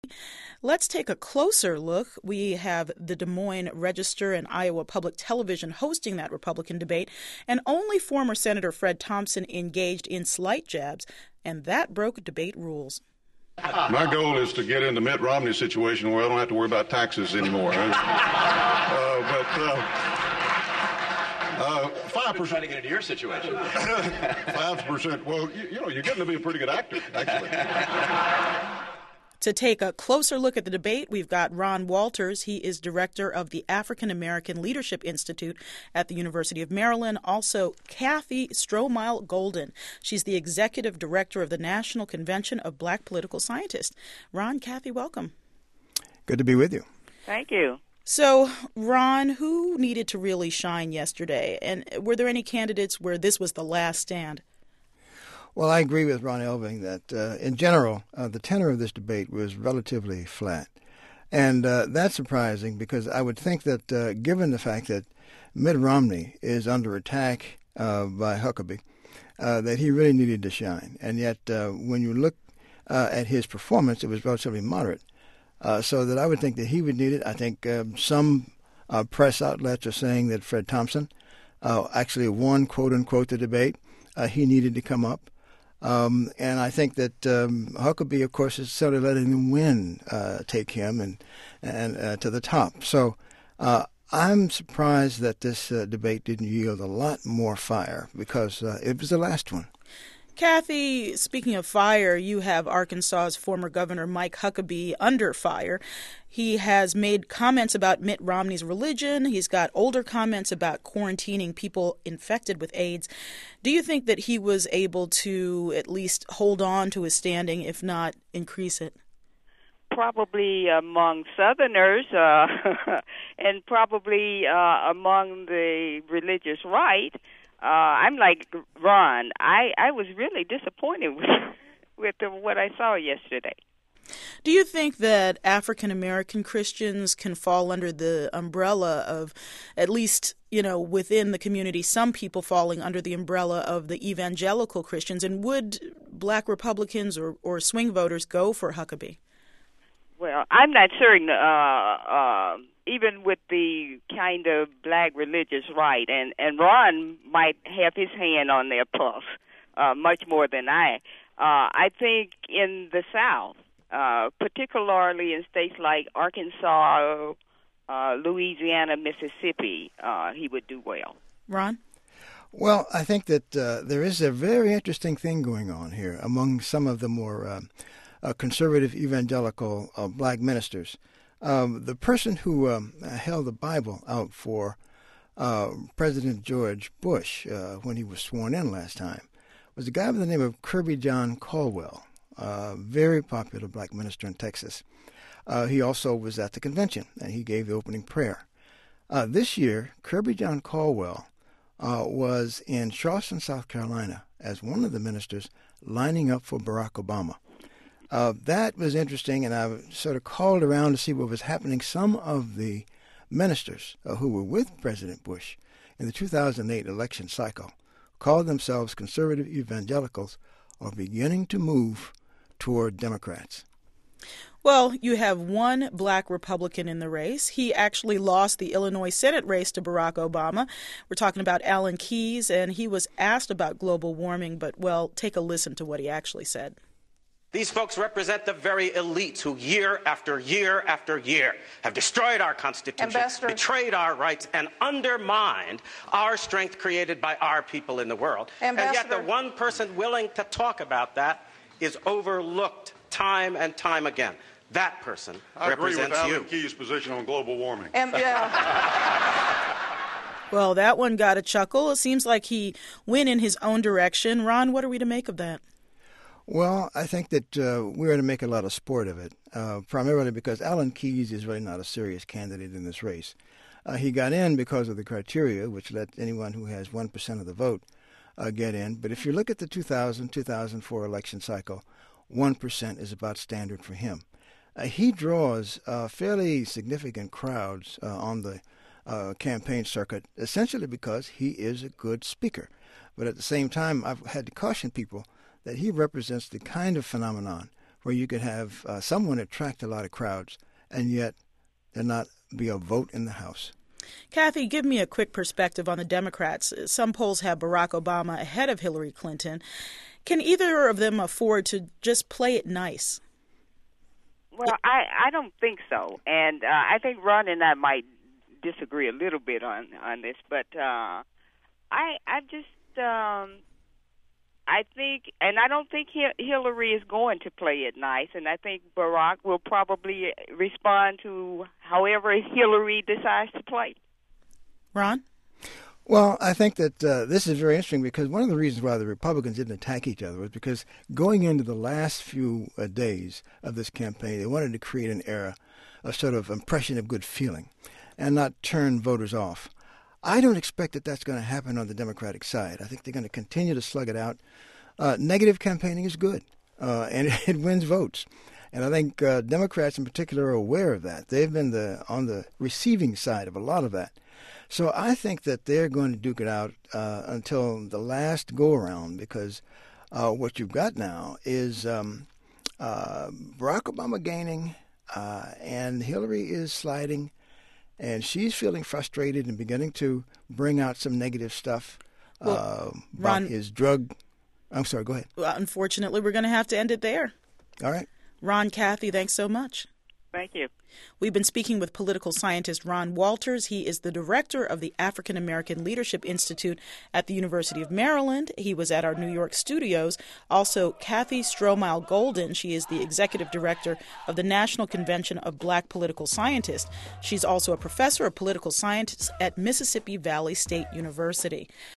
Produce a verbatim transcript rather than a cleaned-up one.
Let's take a closer look. We have the Des Moines Register and Iowa Public Television hosting that Republican debate, and only former Senator Fred Thompson engaged in slight jabs, and that broke debate rules. My goal is to get in the Mitt Romney situation where I don't have to worry about taxes anymore. uh, but uh, uh, five percent. Trying to get into your situation. Five percent. Well, you, you know, you're getting to be a pretty good actor, actually. To take a closer look at the debate, we've got Ron Walters. He is director of the African American Leadership Institute at the University of Maryland. Also, Kathy Strohmile Golden. She's the executive director of the National Convention of Black Political Scientists. Ron, Kathy, welcome. Good to be with you. Thank you. So, Ron, who needed to really shine yesterday? And were there any candidates where this was the last stand? Well, I agree with Ron Elving that, uh, in general, uh, the tenor of this debate was relatively flat. And uh, that's surprising because I would think that, uh, given the fact that Mitt Romney is under attack uh, by Huckabee, uh, that he really needed to shine. And yet, uh, when you look uh, at his performance, it was relatively moderate. Uh, so that I would think that he would need it. I think um, some uh, press outlets are saying that Fred Thompson uh, actually won, quote-unquote, the debate. Uh, he needed to come up. Um, and I think that um, Huckabee, of course, is sort of letting the wind uh, take him and and uh, to the top. So uh, I'm surprised that this uh, debate didn't yield a lot more fire because uh, it was the last one. Kathy, speaking of fire, you have Arkansas's former governor Mike Huckabee under fire. He has made comments about Mitt Romney's religion. He's got older comments about quarantining people infected with AIDS. Do you think that he was able to at least hold on to his standing, if not increase it? Probably among Southerners uh, and probably uh, among the religious right. Uh, I'm like Ron. I, I was really disappointed with, with the, what I saw yesterday. Do you think that African American Christians can fall under the umbrella of, at least, you know, within the community, some people falling under the umbrella of the evangelical Christians? And would black Republicans or, or swing voters go for Huckabee? Well, I'm not certain, uh, uh, even with the kind of black religious right, and, and Ron might have his hand on their pulse uh, much more than I. Uh, I think in the South, uh, particularly in states like Arkansas, uh, Louisiana, Mississippi, uh, he would do well. Ron? Well, I think that uh, there is a very interesting thing going on here among some of the more uh, uh, conservative evangelical uh, black ministers. Um, the person who um, held the Bible out for uh, President George Bush uh, when he was sworn in last time was a guy by the name of Kirby John Caldwell, a very popular black minister in Texas. Uh, he also was at the convention, and he gave the opening prayer. Uh, this year, Kirby John Caldwell uh, was in Charleston, South Carolina, as one of the ministers lining up for Barack Obama. Uh, that was interesting, and I sort of called around to see what was happening. Some of the ministers uh, who were with President Bush in the two thousand eight election cycle called themselves conservative evangelicals are beginning to move toward Democrats. Well, you have one black Republican in the race. He actually lost the Illinois Senate race to Barack Obama. We're talking about Alan Keyes, and he was asked about global warming, but, well, take a listen to what he actually said. These folks represent the very elites who year after year after year have destroyed our Constitution, Ambassador. betrayed our rights, and undermined our strength created by our people in the world. Ambassador. And yet the one person willing to talk about that is overlooked time and time again. That person I agree represents with you. Alan Keyes' position on global warming. And, yeah. Well, that one got a chuckle. It seems like he went in his own direction. Ron, what are we to make of that? Well, I think that uh, we're going to make a lot of sport of it, uh, primarily because Alan Keyes is really not a serious candidate in this race. Uh, he got in because of the criteria, which let anyone who has one percent of the vote uh, get in. But if you look at the two thousand, two thousand four election cycle, one percent is about standard for him. Uh, he draws uh, fairly significant crowds uh, on the uh, campaign circuit, essentially because he is a good speaker. But at the same time, I've had to caution people that he represents the kind of phenomenon where you could have uh, someone attract a lot of crowds, and yet there not be a vote in the House. Kathy, give me a quick perspective on the Democrats. Some polls have Barack Obama ahead of Hillary Clinton. Can either of them afford to just play it nice? Well, I, I don't think so. And uh, I think Ron and I might disagree a little bit on, on this. But uh, I I just, um, I think, and I don't think Hillary is going to play it nice. And I think Barack will probably respond to however Hillary decides to play. Ron? Well, I think that uh, this is very interesting because one of the reasons why the Republicans didn't attack each other was because going into the last few uh, days of this campaign, they wanted to create an era, a sort of impression of good feeling, and not turn voters off. I don't expect that that's going to happen on the Democratic side. I think they're going to continue to slug it out. Uh, negative campaigning is good, uh, and it, it wins votes. And I think uh, Democrats in particular are aware of that. They've been the on the receiving side of a lot of that. So I think that they're going to duke it out uh, until the last go-around because uh, what you've got now is um, uh, Barack Obama gaining uh, and Hillary is sliding, and she's feeling frustrated and beginning to bring out some negative stuff well, uh, about Ron, his drug. I'm sorry, go ahead. Well, unfortunately, we're going to have to end it there. All right. Ron, Kathy, thanks so much. Thank you. We've been speaking with political scientist Ron Walters. He is the director of the African American Leadership Institute at the University of Maryland. He was at our New York studios. Also, Kathy Strohmile Golden. She is the executive director of the National Convention of Black Political Scientists. She's also a professor of political science at Mississippi Valley State University.